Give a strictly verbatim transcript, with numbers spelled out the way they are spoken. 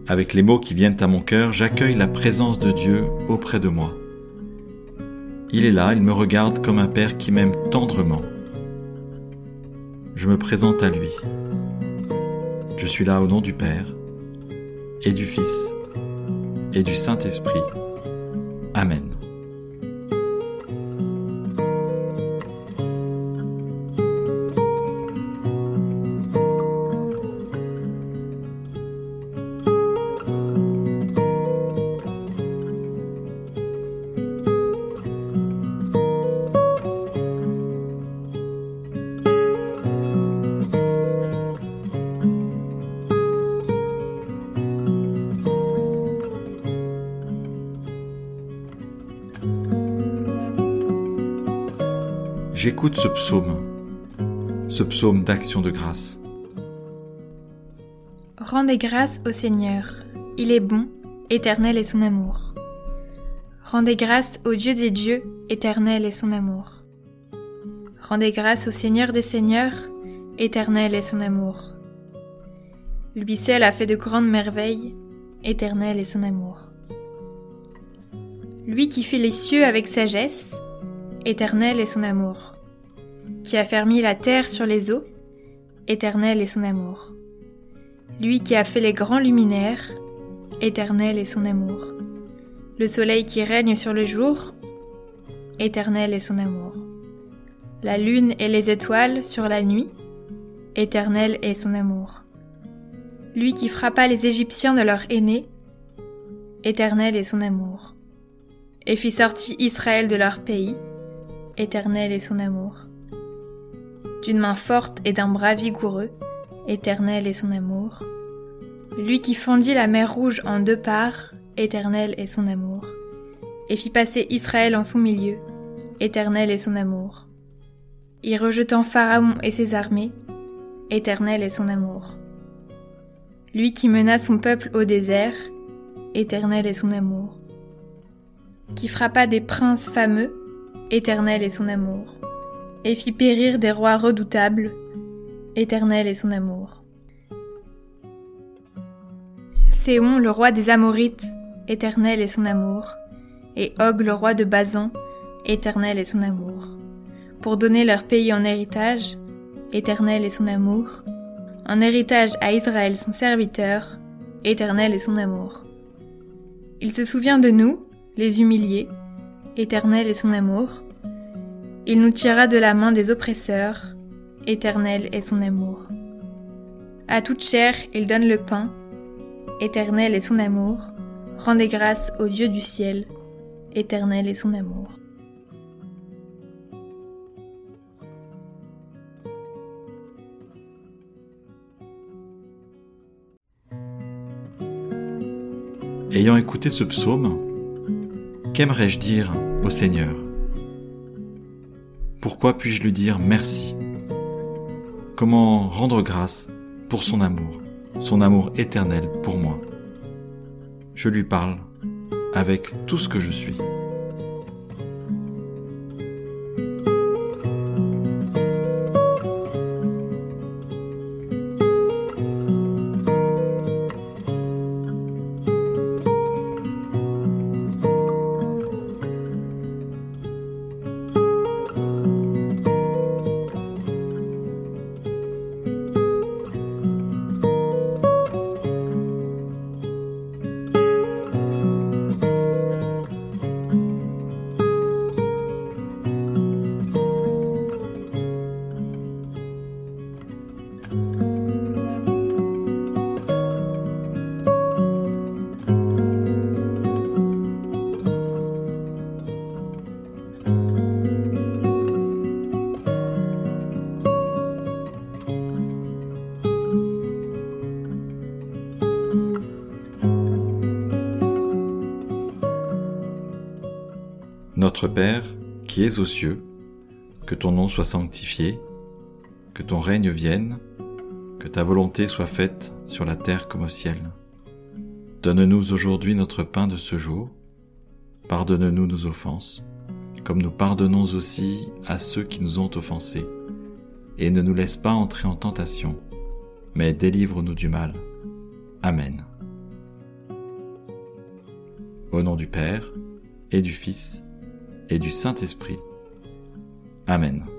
Avec les mots qui viennent à mon cœur, j'accueille la présence de Dieu auprès de moi. Il est là, il me regarde comme un père qui m'aime tendrement. Je me présente à lui. Je suis là au nom du Père, et du Fils, et du Saint-Esprit. Amen. J'écoute ce psaume, ce psaume d'action de grâce. Rendez grâce au Seigneur, il est bon, éternel est son amour. Rendez grâce au Dieu des dieux, éternel est son amour. Rendez grâce au Seigneur des seigneurs, éternel est son amour. Lui seul a fait de grandes merveilles, éternel est son amour. Lui qui fait les cieux avec sagesse, éternel est son amour. Qui a fermi la terre sur les eaux, éternel est son amour. Lui qui a fait les grands luminaires, éternel est son amour. Le soleil qui règne sur le jour, éternel est son amour. La lune et les étoiles sur la nuit, éternel est son amour. Lui qui frappa les Égyptiens de leur aîné, éternel est son amour. Et fit sortir Israël de leur pays, éternel est son amour. D'une main forte et d'un bras vigoureux, éternel est son amour. Lui qui fendit la mer Rouge en deux parts, éternel est son amour. Et fit passer Israël en son milieu, éternel est son amour. Y rejetant Pharaon et ses armées, éternel est son amour. Lui qui mena son peuple au désert, éternel est son amour. Qui frappa des princes fameux, éternel est son amour. Et fit périr des rois redoutables, éternel est son amour. Séhon, le roi des Amorites, éternel est son amour. Et Og, le roi de Basan, éternel est son amour. Pour donner leur pays en héritage, éternel est son amour. En héritage à Israël son serviteur, éternel est son amour. Il se souvient de nous, les humiliés, éternel est son amour. Il nous tirera de la main des oppresseurs, éternel est son amour. À toute chair, il donne le pain, éternel est son amour. Rendez grâce au Dieu du ciel, éternel est son amour. Ayant écouté ce psaume, qu'aimerais-je dire au Seigneur ? Pourquoi puis-je lui dire merci ? Comment rendre grâce pour son amour, son amour éternel pour moi ? Je lui parle avec tout ce que je suis. Notre Père, qui es aux cieux, que ton nom soit sanctifié, que ton règne vienne, que ta volonté soit faite sur la terre comme au ciel. Donne-nous aujourd'hui notre pain de ce jour. Pardonne-nous nos offenses, comme nous pardonnons aussi à ceux qui nous ont offensés. Et ne nous laisse pas entrer en tentation, mais délivre-nous du mal. Amen. Au nom du Père, et du Fils, et du Saint-Esprit. Amen.